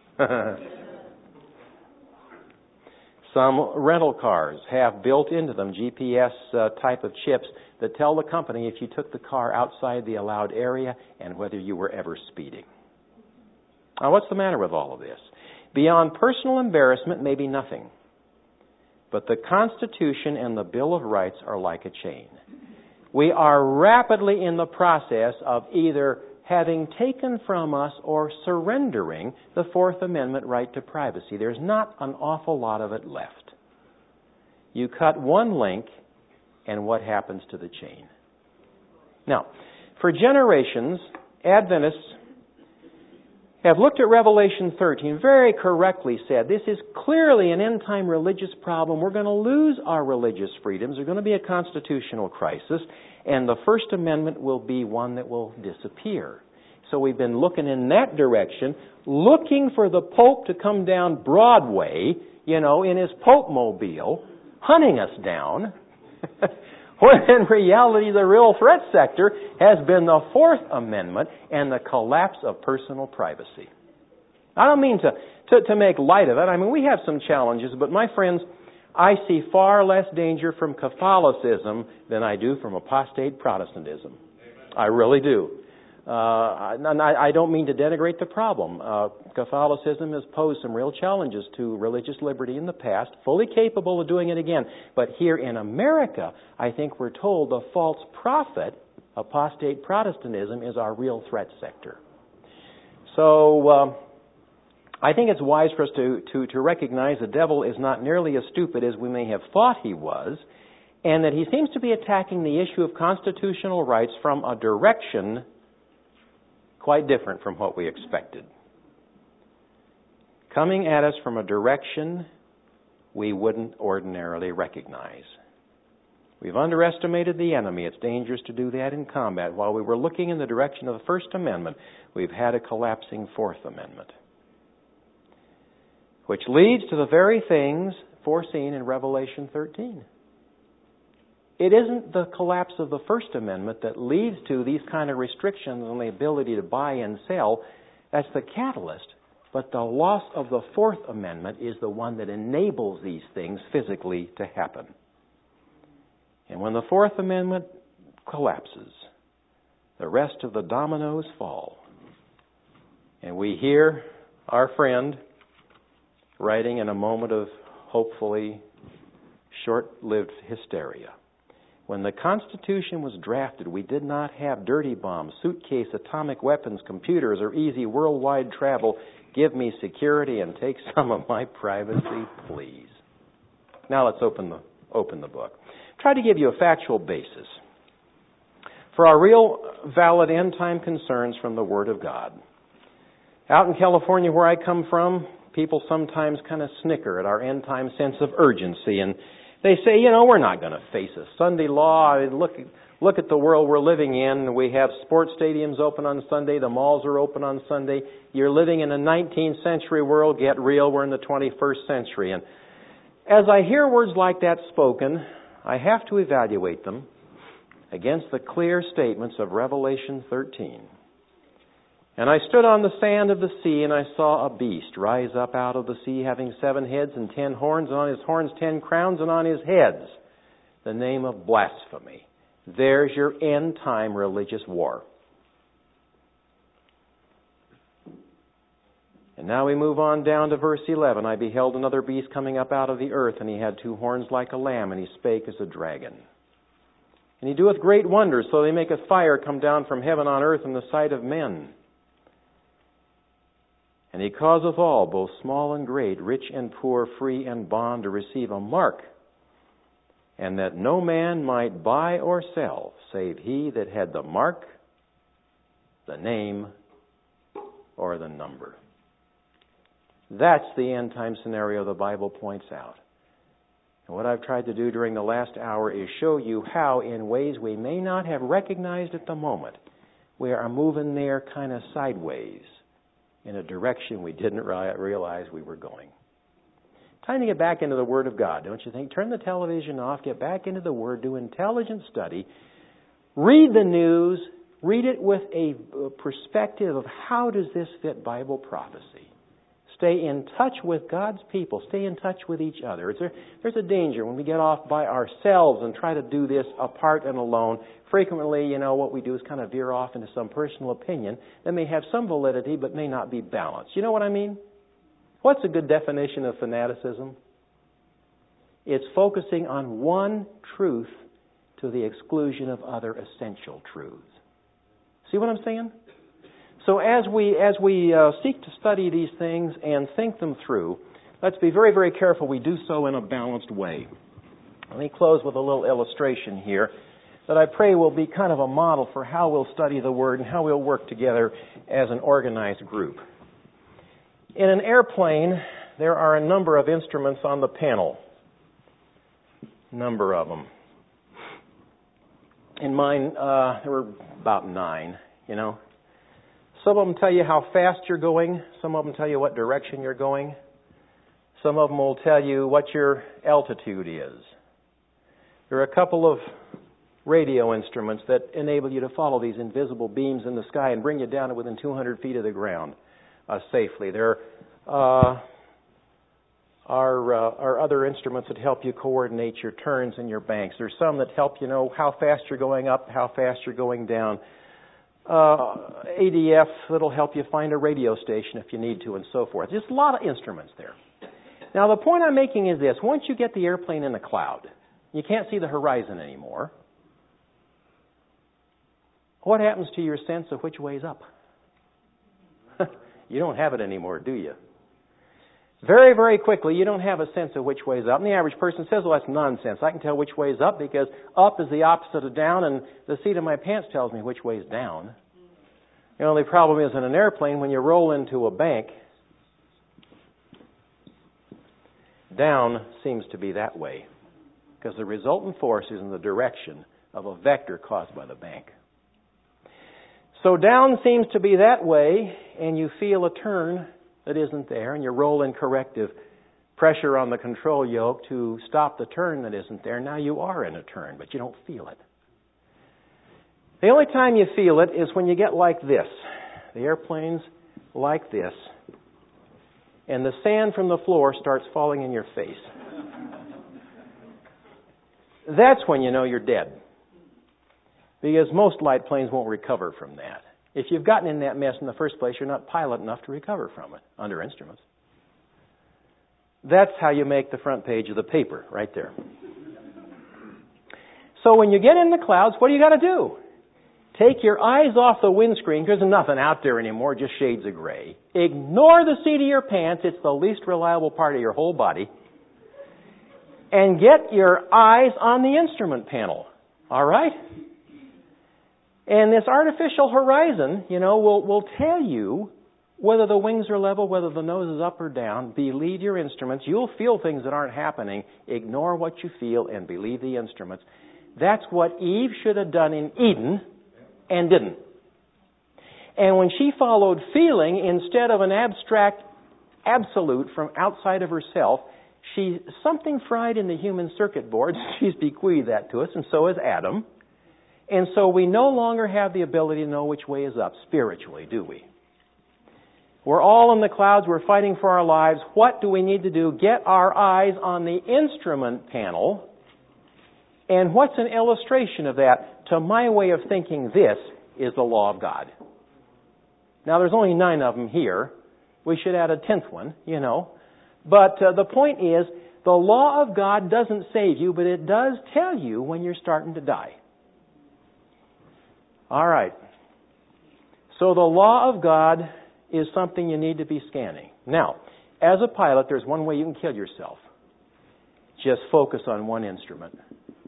Some rental cars have built into them GPS type of chips that tell the company if you took the car outside the allowed area and whether you were ever speeding. Now, what's the matter with all of this? Beyond personal embarrassment, maybe nothing. But the Constitution and the Bill of Rights are like a chain. We are rapidly in the process of either having taken from us or surrendering the Fourth Amendment right to privacy. There's not an awful lot of it left. You cut one link, and what happens to the chain? Now, for generations, Adventists have looked at Revelation 13, very correctly said, this is clearly an end-time religious problem. We're going to lose our religious freedoms. There's going to be a constitutional crisis, and the First Amendment will be one that will disappear. So we've been looking in that direction, looking for the Pope to come down Broadway, in his Pope-mobile, hunting us down, when in reality the real threat sector has been the Fourth Amendment and the collapse of personal privacy. I don't mean to make light of it. I mean, we have some challenges, but my friends, I see far less danger from Catholicism than I do from apostate Protestantism. I really do. I don't mean to denigrate the problem. Catholicism has posed some real challenges to religious liberty in the past, fully capable of doing it again. But here in America, I think we're told the false prophet, apostate Protestantism, is our real threat sector. So I think it's wise for us to recognize the devil is not nearly as stupid as we may have thought he was, and that he seems to be attacking the issue of constitutional rights from a direction quite different from what we expected. Coming at us from a direction we wouldn't ordinarily recognize. We've underestimated the enemy. It's dangerous to do that in combat. While we were looking in the direction of the First Amendment, we've had a collapsing Fourth Amendment, which leads to the very things foreseen in Revelation 13. It isn't the collapse of the First Amendment that leads to these kind of restrictions on the ability to buy and sell. That's the catalyst. But the loss of the Fourth Amendment is the one that enables these things physically to happen. And when the Fourth Amendment collapses, the rest of the dominoes fall. And we hear our friend writing in a moment of hopefully short-lived hysteria. When the Constitution was drafted, we did not have dirty bombs, suitcase, atomic weapons, computers, or easy worldwide travel. Give me security and take some of my privacy, please. Now let's open the book. Try to give you a factual basis for our real valid end-time concerns from the Word of God. Out in California, where I come from, people sometimes kind of snicker at our end-time sense of urgency, and they say, we're not going to face a Sunday law. I mean, look at the world we're living in. We have sports stadiums open on Sunday. The malls are open on Sunday. You're living in a 19th century world. Get real. We're in the 21st century. And as I hear words like that spoken, I have to evaluate them against the clear statements of Revelation 13. And I stood on the sand of the sea, and I saw a beast rise up out of the sea, having 7 heads and 10 horns, and on his horns 10 crowns, and on his heads the name of blasphemy. There's your end-time religious war. And now we move on down to verse 11. I beheld another beast coming up out of the earth, and he had 2 horns like a lamb, and he spake as a dragon. And he doeth great wonders, so they maketh fire come down from heaven on earth in the sight of men. And he causeth all, both small and great, rich and poor, free and bond, to receive a mark, and that no man might buy or sell, save he that had the mark, the name, or the number. That's the end time scenario the Bible points out. And what I've tried to do during the last hour is show you how, in ways we may not have recognized at the moment, we are moving there kind of sideways in a direction we didn't realize we were going. Time to get back into the Word of God, don't you think? Turn the television off, get back into the Word, do intelligent study, read the news, read it with a perspective of how does this fit Bible prophecy. Stay in touch with God's people. Stay in touch with each other. There's a danger when we get off by ourselves and try to do this apart and alone. Frequently, what we do is kind of veer off into some personal opinion that may have some validity but may not be balanced. You know what I mean? What's a good definition of fanaticism? It's focusing on one truth to the exclusion of other essential truths. See what I'm saying? So as we seek to study these things and think them through, let's be very, very careful we do so in a balanced way. Let me close with a little illustration here that I pray will be kind of a model for how we'll study the Word and how we'll work together as an organized group. In an airplane, there are a number of instruments on the panel. Number of them. In mine, there were about 9, Some of them tell you how fast you're going. Some of them tell you what direction you're going. Some of them will tell you what your altitude is. There are a couple of radio instruments that enable you to follow these invisible beams in the sky and bring you down to within 200 feet of the ground safely. There are other instruments that help you coordinate your turns and your banks. There's some that help you know how fast you're going up, how fast you're going down. ADF that'll help you find a radio station if you need to, and so forth. Just a lot of instruments there. Now, the point I'm making is this. Once you get the airplane in the cloud, you can't see the horizon anymore. What happens to your sense of which way is up? You don't have it anymore, do you? Very, very quickly, you don't have a sense of which way is up. And the average person says, well, that's nonsense. I can tell which way is up because up is the opposite of down, and the seat of my pants tells me which way is down. The only problem is in an airplane, when you roll into a bank, down seems to be that way because the resultant force is in the direction of a vector caused by the bank. So down seems to be that way, and you feel a turn that isn't there, and you roll in corrective pressure on the control yoke to stop the turn that isn't there. Now you are in a turn, but you don't feel it. The only time you feel it is when you get like this. The airplane's like this, and the sand from the floor starts falling in your face. That's when you know you're dead. Because most light planes won't recover from that. If you've gotten in that mess in the first place, you're not pilot enough to recover from it under instruments. That's how you make the front page of the paper, right there. So when you get in the clouds, what do you got to do? Take your eyes off the windscreen, because there's nothing out there anymore, just shades of gray. Ignore the seat of your pants. It's the least reliable part of your whole body. And get your eyes on the instrument panel. All right? And this artificial horizon, will tell you whether the wings are level, whether the nose is up or down. Believe your instruments. You'll feel things that aren't happening. Ignore what you feel and believe the instruments. That's what Eve should have done in Eden and didn't. And when she followed feeling instead of an abstract absolute from outside of herself, something fried in the human circuit boards. She's bequeathed that to us, and so has Adam. And so we no longer have the ability to know which way is up spiritually, do we? We're all in the clouds. We're fighting for our lives. What do we need to do? Get our eyes on the instrument panel. And what's an illustration of that? To my way of thinking, this is the law of God. Now, there's only 9 of them here. We should add a 10th one, But the point is, the law of God doesn't save you, but it does tell you when you're starting to die. All right. So the law of God is something you need to be scanning. Now, as a pilot, there's one way you can kill yourself. Just focus on one instrument.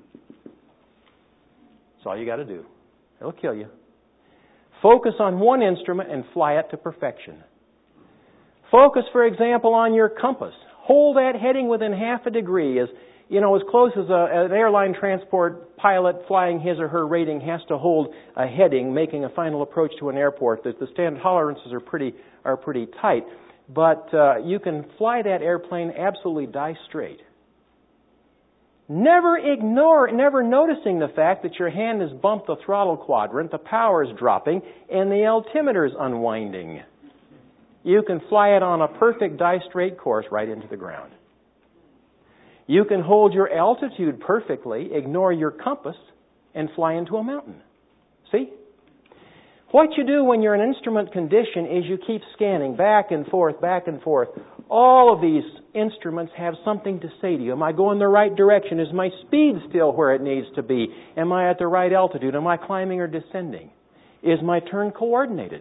That's all you got to do. It'll kill you. Focus on one instrument and fly it to perfection. Focus, for example, on your compass. Hold that heading within half a degree. As close as an airline transport pilot flying his or her rating has to hold a heading, making a final approach to an airport. The standard tolerances are pretty tight. But you can fly that airplane absolutely die straight. Never noticing the fact that your hand has bumped the throttle quadrant, the power is dropping, and the altimeter is unwinding. You can fly it on a perfect die straight course right into the ground. You can hold your altitude perfectly, ignore your compass, and fly into a mountain. See? What you do when you're in instrument condition is you keep scanning back and forth, back and forth. All of these instruments have something to say to you. Am I going the right direction? Is my speed still where it needs to be? Am I at the right altitude? Am I climbing or descending? Is my turn coordinated?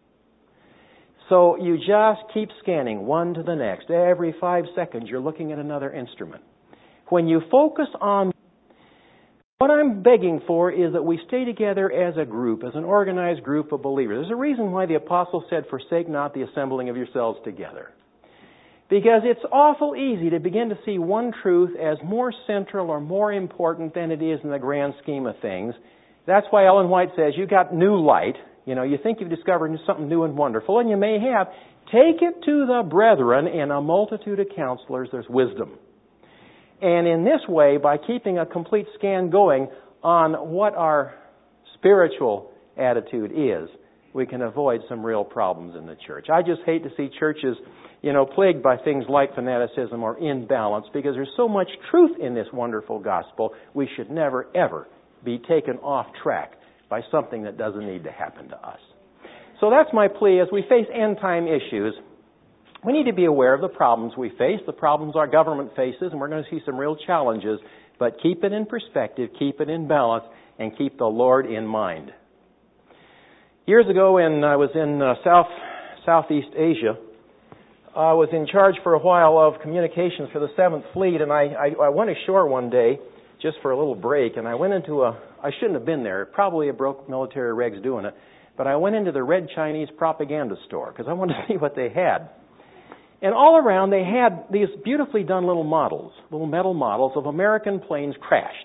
So you just keep scanning one to the next. Every 5 seconds you're looking at another instrument. When you focus on what I'm begging for is that we stay together as a group, as an organized group of believers. There's a reason why the apostle said, forsake not the assembling of yourselves together. Because it's awful easy to begin to see one truth as more central or more important than it is in the grand scheme of things. That's why Ellen White says, you got new light. You think you've discovered something new and wonderful, and you may have. Take it to the brethren. In a multitude of counselors, there's wisdom. And in this way, by keeping a complete scan going on what our spiritual attitude is, we can avoid some real problems in the church. I just hate to see churches, plagued by things like fanaticism or imbalance, because there's so much truth in this wonderful gospel, we should never, ever be taken off track by something that doesn't need to happen to us. So that's my plea. As we face end-time issues, we need to be aware of the problems we face, the problems our government faces, and we're going to see some real challenges, but keep it in perspective, keep it in balance, and keep the Lord in mind. Years ago when I was in Southeast Asia, I was in charge for a while of communications for the 7th Fleet, and I went ashore one day just for a little break, and I went into I shouldn't have been there, probably a broke military regs doing it, but I went into the Red Chinese propaganda store because I wanted to see what they had. And all around they had these beautifully done little metal models of American planes crashed.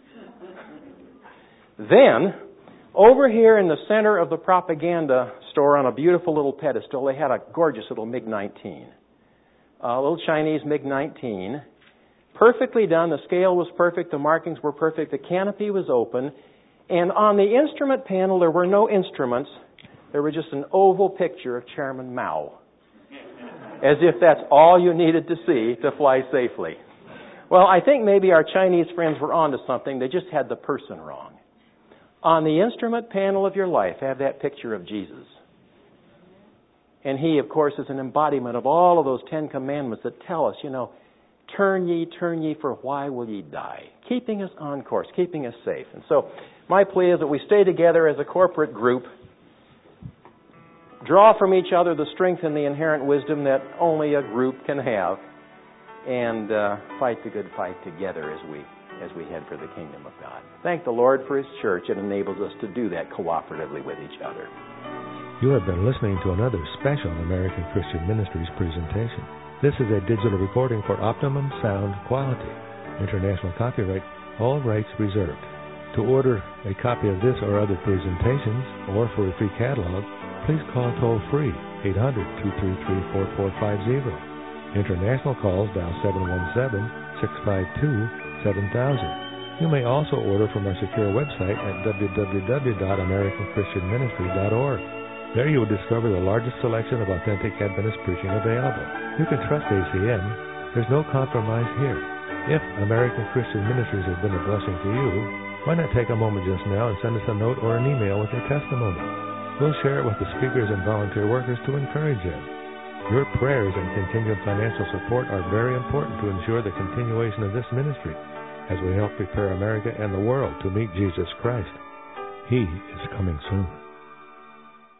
Then, over here in the center of the propaganda store on a beautiful little pedestal, they had a gorgeous little MiG-19. A little Chinese MiG-19. Perfectly done. The scale was perfect. The markings were perfect. The canopy was open. And on the instrument panel, there were no instruments. There was just an oval picture of Chairman Mao. As if that's all you needed to see to fly safely. Well, I think maybe our Chinese friends were onto something. They just had the person wrong. On the instrument panel of your life, have that picture of Jesus. And He, of course, is an embodiment of all of those 10 commandments that tell us, turn ye, for why will ye die? Keeping us on course, keeping us safe. And so, my plea is that we stay together as a corporate group, draw from each other the strength and the inherent wisdom that only a group can have, and fight the good fight together as we head for the kingdom of God. Thank the Lord for His church. It enables us to do that cooperatively with each other. You have been listening to another special American Christian Ministries presentation. This is a digital recording for optimum sound quality. International copyright, all rights reserved. To order a copy of this or other presentations, or for a free catalog, please call toll-free 800-233-4450. International calls dial 717-652-7000. You may also order from our secure website at www.americanchristianministry.org. There you will discover the largest selection of authentic Adventist preaching available. You can trust ACM. There's no compromise here. If American Christian Ministries has been a blessing to you, why not take a moment just now and send us a note or an email with your testimony? We'll share it with the speakers and volunteer workers to encourage them. Your prayers and continued financial support are very important to ensure the continuation of this ministry as we help prepare America and the world to meet Jesus Christ. He is coming soon.